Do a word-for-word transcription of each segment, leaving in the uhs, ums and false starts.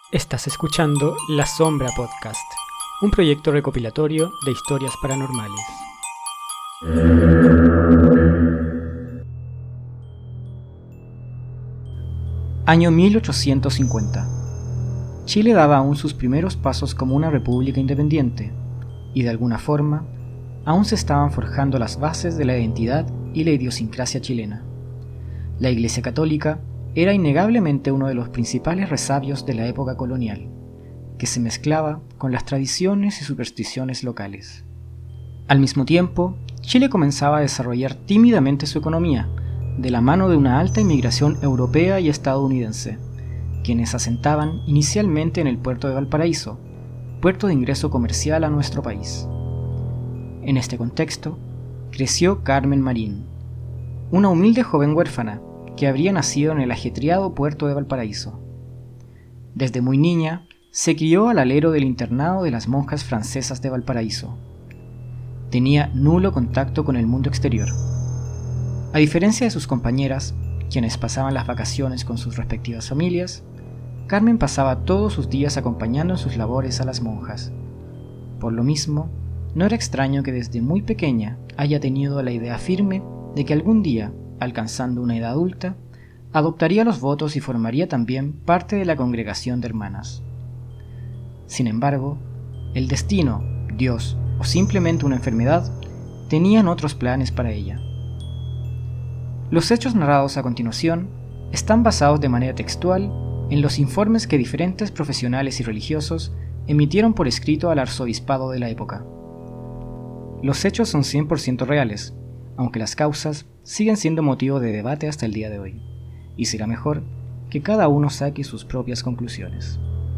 Estás escuchando La Sombra Podcast, un proyecto recopilatorio de historias paranormales. Año mil ochocientos cincuenta. Chile daba aún sus primeros pasos como una república independiente, y de alguna forma, aún se estaban forjando las bases de la identidad y la idiosincrasia chilena. La Iglesia Católica era innegablemente uno de los principales resabios de la época colonial, que se mezclaba con las tradiciones y supersticiones locales. Al mismo tiempo, Chile comenzaba a desarrollar tímidamente su economía, de la mano de una alta inmigración europea y estadounidense, quienes asentaban inicialmente en el puerto de Valparaíso, puerto de ingreso comercial a nuestro país. En este contexto, creció Carmen Marín, una humilde joven huérfana que habría nacido en el ajetreado puerto de Valparaíso. Desde muy niña, se crió al alero del internado de las monjas francesas de Valparaíso. Tenía nulo contacto con el mundo exterior. A diferencia de sus compañeras, quienes pasaban las vacaciones con sus respectivas familias, Carmen pasaba todos sus días acompañando en sus labores a las monjas. Por lo mismo, no era extraño que desde muy pequeña haya tenido la idea firme de que algún día, alcanzando una edad adulta, adoptaría los votos y formaría también parte de la congregación de hermanas. Sin embargo, el destino, Dios o simplemente una enfermedad tenían otros planes para ella. Los hechos narrados a continuación están basados de manera textual en los informes que diferentes profesionales y religiosos emitieron por escrito al arzobispado de la época. Los hechos son cien por ciento reales, aunque las causas siguen siendo motivo de debate hasta el día de hoy, y será mejor que cada uno saque sus propias conclusiones.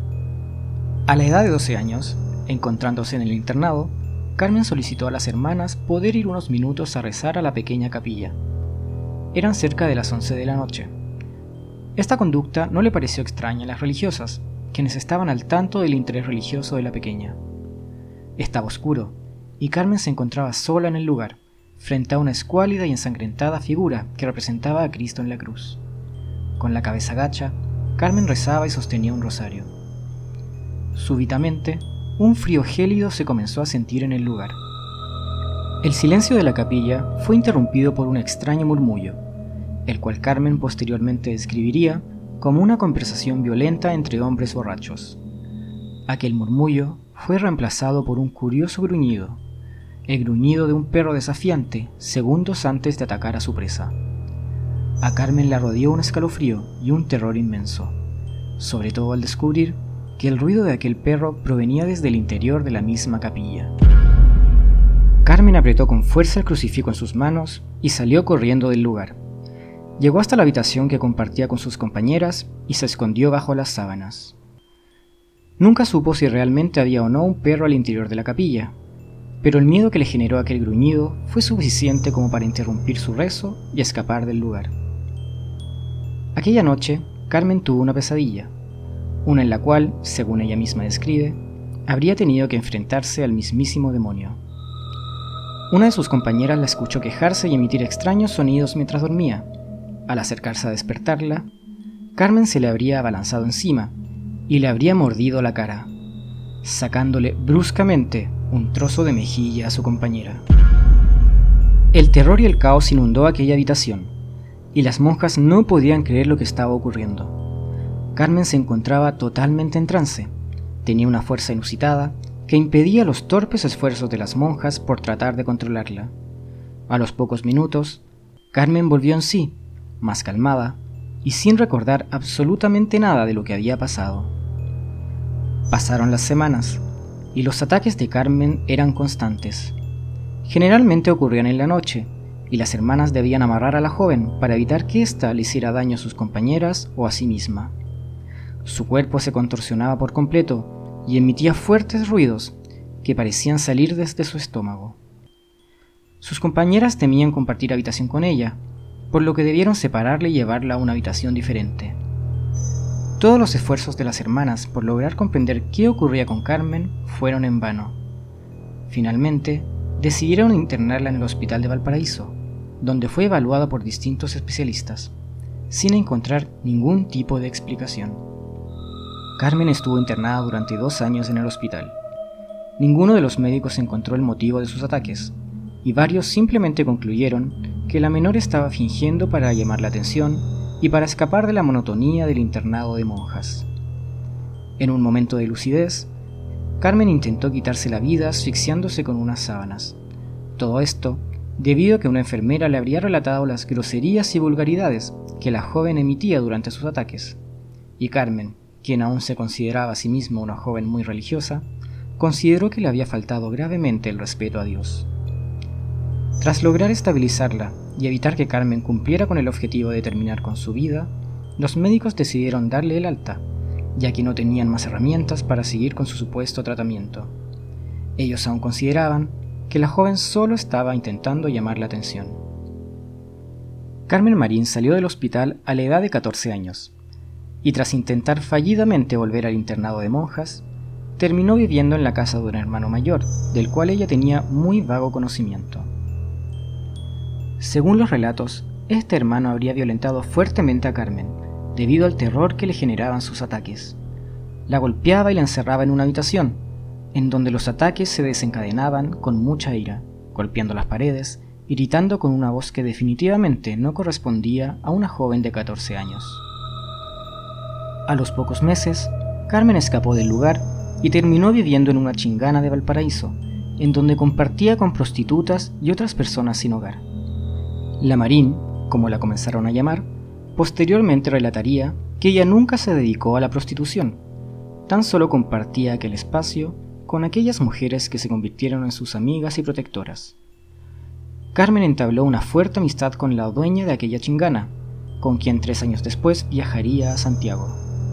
A la edad de doce años, encontrándose en el internado, Carmen solicitó a las hermanas poder ir unos minutos a rezar a la pequeña capilla. Eran cerca de las once de la noche. Esta conducta no le pareció extraña a las religiosas, quienes estaban al tanto del interés religioso de la pequeña. Estaba oscuro, y Carmen se encontraba sola en el lugar, frente a una escuálida y ensangrentada figura que representaba a Cristo en la cruz. Con la cabeza gacha, Carmen rezaba y sostenía un rosario. Súbitamente, un frío gélido se comenzó a sentir en el lugar. El silencio de la capilla fue interrumpido por un extraño murmullo, el cual Carmen posteriormente describiría como una conversación violenta entre hombres borrachos. Aquel murmullo fue reemplazado por un curioso gruñido, el gruñido de un perro desafiante segundos antes de atacar a su presa. A Carmen la rodeó un escalofrío y un terror inmenso, sobre todo al descubrir que el ruido de aquel perro provenía desde el interior de la misma capilla. Carmen apretó con fuerza el crucifijo en sus manos y salió corriendo del lugar. Llegó hasta la habitación que compartía con sus compañeras y se escondió bajo las sábanas. Nunca supo si realmente había o no un perro al interior de la capilla, pero el miedo que le generó aquel gruñido fue suficiente como para interrumpir su rezo y escapar del lugar. Aquella noche, Carmen tuvo una pesadilla, una en la cual, según ella misma describe, habría tenido que enfrentarse al mismísimo demonio. Una de sus compañeras la escuchó quejarse y emitir extraños sonidos mientras dormía. Al acercarse a despertarla, Carmen se le habría abalanzado encima y le habría mordido la cara, sacándole bruscamente un trozo de mejilla a su compañera. El terror y el caos inundó aquella habitación, y las monjas no podían creer lo que estaba ocurriendo. Carmen se encontraba totalmente en trance, tenía una fuerza inusitada que impedía los torpes esfuerzos de las monjas por tratar de controlarla. A los pocos minutos, Carmen volvió en sí, más calmada y sin recordar absolutamente nada de lo que había pasado. Pasaron las semanas, y los ataques de Carmen eran constantes. Generalmente ocurrían en la noche, y las hermanas debían amarrar a la joven para evitar que ésta le hiciera daño a sus compañeras o a sí misma. Su cuerpo se contorsionaba por completo y emitía fuertes ruidos que parecían salir desde su estómago. Sus compañeras temían compartir habitación con ella, por lo que debieron separarla y llevarla a una habitación diferente. Todos los esfuerzos de las hermanas por lograr comprender qué ocurría con Carmen fueron en vano. Finalmente, decidieron internarla en el hospital de Valparaíso, donde fue evaluada por distintos especialistas, sin encontrar ningún tipo de explicación. Carmen estuvo internada durante dos años en el hospital. Ninguno de los médicos encontró el motivo de sus ataques, y varios simplemente concluyeron que la menor estaba fingiendo para llamar la atención y para escapar de la monotonía del internado de monjas. En un momento de lucidez, Carmen intentó quitarse la vida asfixiándose con unas sábanas. Todo esto debido a que una enfermera le habría relatado las groserías y vulgaridades que la joven emitía durante sus ataques, y Carmen, quien aún se consideraba a sí misma una joven muy religiosa, consideró que le había faltado gravemente el respeto a Dios. Tras lograr estabilizarla y evitar que Carmen cumpliera con el objetivo de terminar con su vida, los médicos decidieron darle el alta, ya que no tenían más herramientas para seguir con su supuesto tratamiento. Ellos aún consideraban que la joven solo estaba intentando llamar la atención. Carmen Marín salió del hospital a la edad de catorce años, y tras intentar fallidamente volver al internado de monjas, terminó viviendo en la casa de un hermano mayor, del cual ella tenía muy vago conocimiento. Según los relatos, este hermano habría violentado fuertemente a Carmen, debido al terror que le generaban sus ataques. La golpeaba y la encerraba en una habitación, en donde los ataques se desencadenaban con mucha ira, golpeando las paredes y gritando con una voz que definitivamente no correspondía a una joven de catorce años. A los pocos meses, Carmen escapó del lugar y terminó viviendo en una chingana de Valparaíso, en donde compartía con prostitutas y otras personas sin hogar. La Marín, como la comenzaron a llamar, posteriormente relataría que ella nunca se dedicó a la prostitución, tan solo compartía aquel espacio con aquellas mujeres que se convirtieron en sus amigas y protectoras. Carmen entabló una fuerte amistad con la dueña de aquella chingana, con quien tres años después viajaría a Santiago.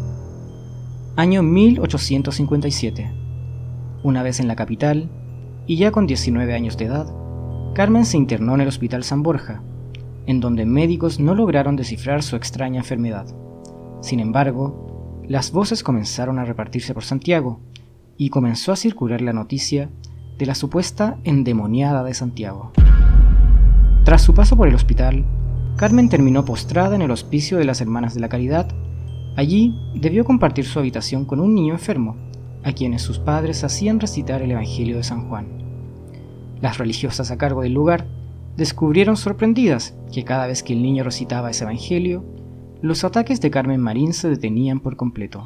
Año mil ochocientos cincuenta y siete. Una vez en la capital, y ya con diecinueve años de edad, Carmen se internó en el Hospital San Borja, en donde médicos no lograron descifrar su extraña enfermedad. Sin embargo, las voces comenzaron a repartirse por Santiago, y comenzó a circular la noticia de la supuesta endemoniada de Santiago. Tras su paso por el hospital, Carmen terminó postrada en el hospicio de las Hermanas de la Caridad. Allí debió compartir su habitación con un niño enfermo, a quienes sus padres hacían recitar el Evangelio de San Juan. Las religiosas a cargo del lugar descubrieron sorprendidas que cada vez que el niño recitaba ese Evangelio, los ataques de Carmen Marín se detenían por completo.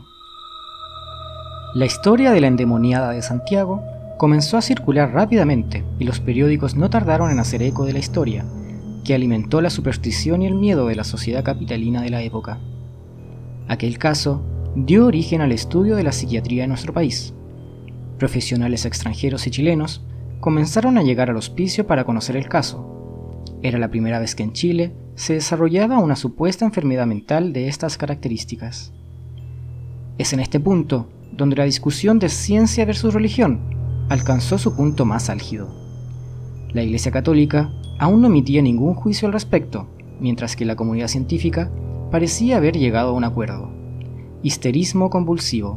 La historia de la endemoniada de Santiago comenzó a circular rápidamente y los periódicos no tardaron en hacer eco de la historia, que alimentó la superstición y el miedo de la sociedad capitalina de la época. Aquel caso dio origen al estudio de la psiquiatría en nuestro país. Profesionales extranjeros y chilenos comenzaron a llegar al hospicio para conocer el caso. Era la primera vez que en Chile se desarrollaba una supuesta enfermedad mental de estas características. Es en este punto donde la discusión de ciencia versus religión alcanzó su punto más álgido. La Iglesia Católica aún no emitía ningún juicio al respecto, mientras que la comunidad científica parecía haber llegado a un acuerdo. Histerismo convulsivo.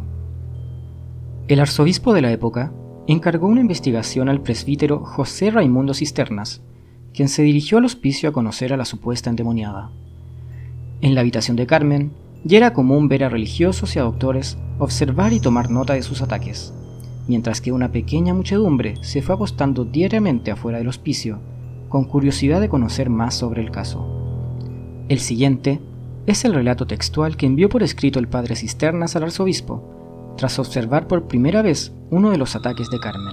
El arzobispo de la época encargó una investigación al presbítero José Raimundo Cisternas, quien se dirigió al hospicio a conocer a la supuesta endemoniada. En la habitación de Carmen, ya era común ver a religiosos y a doctores observar y tomar nota de sus ataques, mientras que una pequeña muchedumbre se fue apostando diariamente afuera del hospicio, con curiosidad de conocer más sobre el caso. El siguiente es el relato textual que envió por escrito el padre Cisternas al arzobispo, tras observar por primera vez uno de los ataques de Carmen.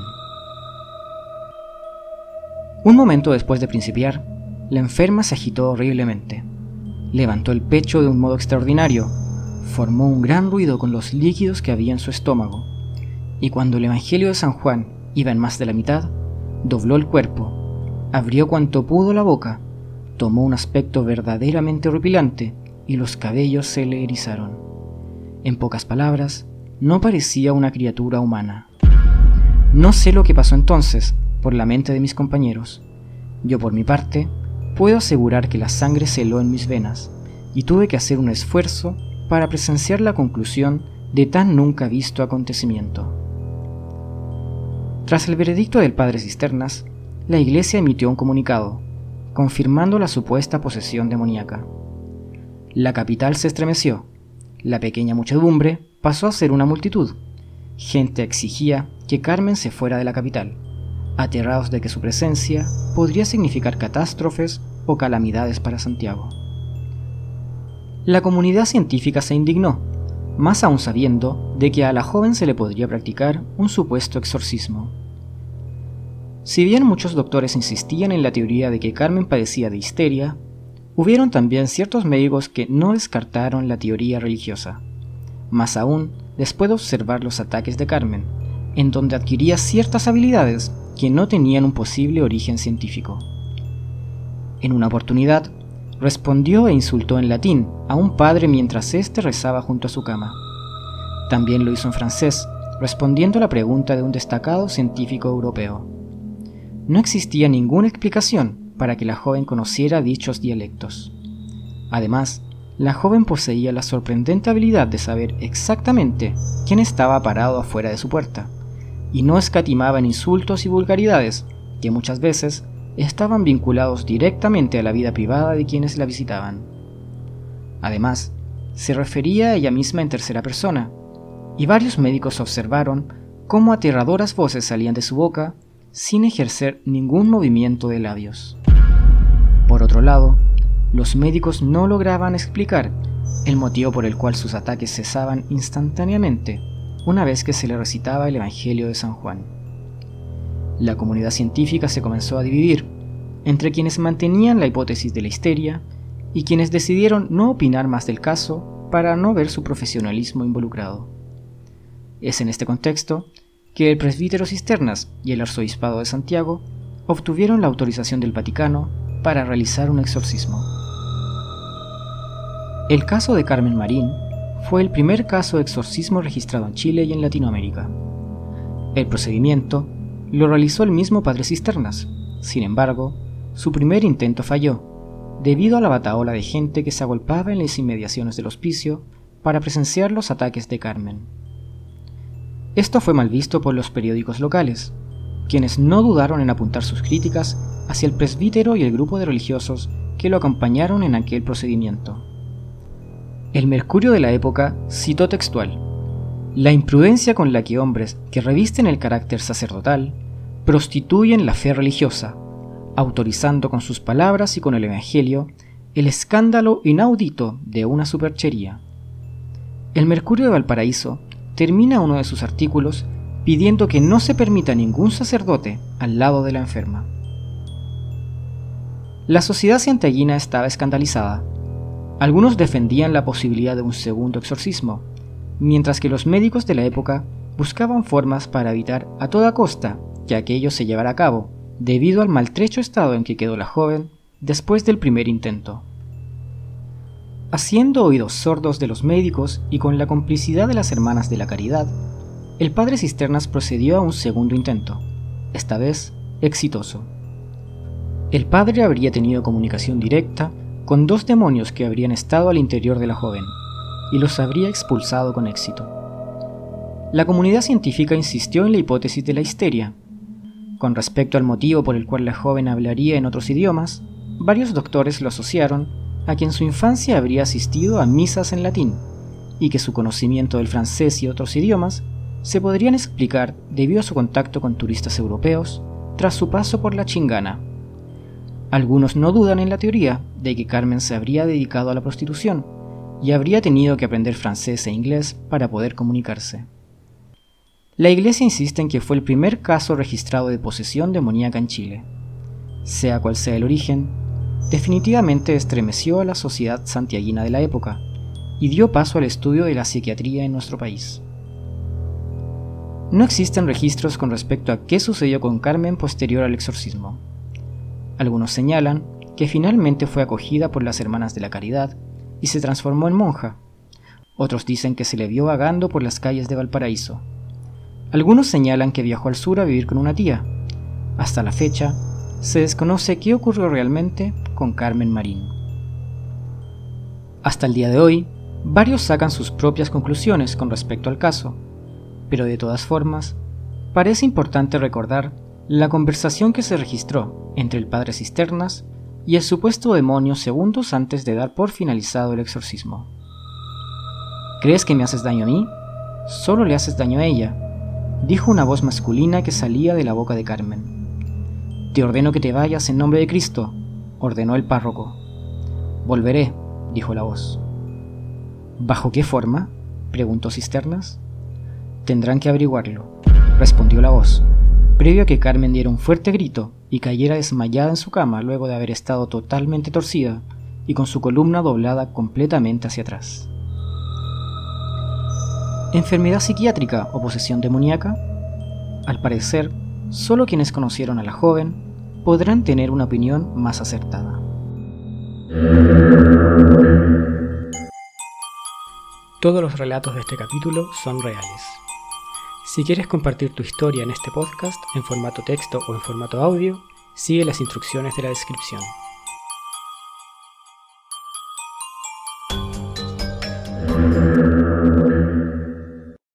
Un momento después de principiar, la enferma se agitó horriblemente. Levantó el pecho de un modo extraordinario, formó un gran ruido con los líquidos que había en su estómago, y cuando el Evangelio de San Juan iba en más de la mitad, dobló el cuerpo, abrió cuanto pudo la boca, tomó un aspecto verdaderamente horripilante y los cabellos se le erizaron. En pocas palabras, no parecía una criatura humana. No sé lo que pasó entonces por la mente de mis compañeros. Yo por mi parte, puedo asegurar que la sangre se heló en mis venas y tuve que hacer un esfuerzo para presenciar la conclusión de tan nunca visto acontecimiento. Tras el veredicto del padre Cisternas, la iglesia emitió un comunicado, confirmando la supuesta posesión demoníaca. La capital se estremeció, La pequeña muchedumbre pasó a ser una multitud. Gente exigía que Carmen se fuera de la capital, aterrados de que su presencia podría significar catástrofes o calamidades para Santiago. La comunidad científica se indignó, más aún sabiendo de que a la joven se le podría practicar un supuesto exorcismo. Si bien muchos doctores insistían en la teoría de que Carmen padecía de histeria, hubieron también ciertos médicos que no descartaron la teoría religiosa, más aún después de observar los ataques de Carmen, en donde adquiría ciertas habilidades que no tenían un posible origen científico. En una oportunidad, respondió e insultó en latín a un padre mientras éste rezaba junto a su cama. También lo hizo en francés, respondiendo a la pregunta de un destacado científico europeo. No existía ninguna explicación para que la joven conociera dichos dialectos. Además, la joven poseía la sorprendente habilidad de saber exactamente quién estaba parado afuera de su puerta, y no escatimaba en insultos y vulgaridades que muchas veces estaban vinculados directamente a la vida privada de quienes la visitaban. Además, se refería a ella misma en tercera persona, y varios médicos observaron cómo aterradoras voces salían de su boca sin ejercer ningún movimiento de labios. Por otro lado, los médicos no lograban explicar el motivo por el cual sus ataques cesaban instantáneamente una vez que se le recitaba el Evangelio de San Juan. La comunidad científica se comenzó a dividir entre quienes mantenían la hipótesis de la histeria y quienes decidieron no opinar más del caso para no ver su profesionalismo involucrado. Es en este contexto que el presbítero Cisternas y el arzobispado de Santiago obtuvieron la autorización del Vaticano para realizar un exorcismo. El caso de Carmen Marín fue el primer caso de exorcismo registrado en Chile y en Latinoamérica. El procedimiento lo realizó el mismo padre Cisternas. Sin embargo, su primer intento falló, debido a la batahola de gente que se agolpaba en las inmediaciones del hospicio para presenciar los ataques de Carmen. Esto fue mal visto por los periódicos locales, quienes no dudaron en apuntar sus críticas hacia el presbítero y el grupo de religiosos que lo acompañaron en aquel procedimiento. El Mercurio de la época citó textual: la imprudencia con la que hombres que revisten el carácter sacerdotal prostituyen la fe religiosa, autorizando con sus palabras y con el Evangelio el escándalo inaudito de una superchería. El Mercurio de Valparaíso termina uno de sus artículos pidiendo que no se permita ningún sacerdote al lado de la enferma. La sociedad santiaguina estaba escandalizada. Algunos defendían la posibilidad de un segundo exorcismo, mientras que los médicos de la época buscaban formas para evitar a toda costa que aquello se llevara a cabo, debido al maltrecho estado en que quedó la joven después del primer intento. Haciendo oídos sordos de los médicos y con la complicidad de las Hermanas de la Caridad, el padre Cisternas procedió a un segundo intento, esta vez exitoso. El padre habría tenido comunicación directa con dos demonios que habrían estado al interior de la joven, y los habría expulsado con éxito. La comunidad científica insistió en la hipótesis de la histeria. Con respecto al motivo por el cual la joven hablaría en otros idiomas, varios doctores lo asociaron a que en su infancia habría asistido a misas en latín, y que su conocimiento del francés y otros idiomas se podrían explicar debido a su contacto con turistas europeos tras su paso por la Chingana. Algunos no dudan en la teoría de que Carmen se habría dedicado a la prostitución y habría tenido que aprender francés e inglés para poder comunicarse. La Iglesia insiste en que fue el primer caso registrado de posesión demoníaca en Chile. Sea cual sea el origen, definitivamente estremeció a la sociedad santiaguina de la época y dio paso al estudio de la psiquiatría en nuestro país. No existen registros con respecto a qué sucedió con Carmen posterior al exorcismo. Algunos señalan que finalmente fue acogida por las Hermanas de la Caridad y se transformó en monja. Otros dicen que se le vio vagando por las calles de Valparaíso. Algunos señalan que viajó al sur a vivir con una tía. Hasta la fecha, se desconoce qué ocurrió realmente con Carmen Marín. Hasta el día de hoy, varios sacan sus propias conclusiones con respecto al caso, pero de todas formas, parece importante recordar la conversación que se registró entre el padre Cisternas y el supuesto demonio segundos antes de dar por finalizado el exorcismo. ¿Crees que me haces daño a mí? Solo le haces daño a ella, dijo una voz masculina que salía de la boca de Carmen. Te ordeno que te vayas en nombre de Cristo, ordenó el párroco. Volveré, dijo la voz. ¿Bajo qué forma?, preguntó Cisternas. Tendrán que averiguarlo, respondió la voz, previo a que Carmen diera un fuerte grito y cayera desmayada en su cama luego de haber estado totalmente torcida y con su columna doblada completamente hacia atrás. ¿Enfermedad psiquiátrica o posesión demoníaca? Al parecer, solo quienes conocieron a la joven podrán tener una opinión más acertada. Todos los relatos de este capítulo son reales. Si quieres compartir tu historia en este podcast en formato texto o en formato audio, sigue las instrucciones de la descripción.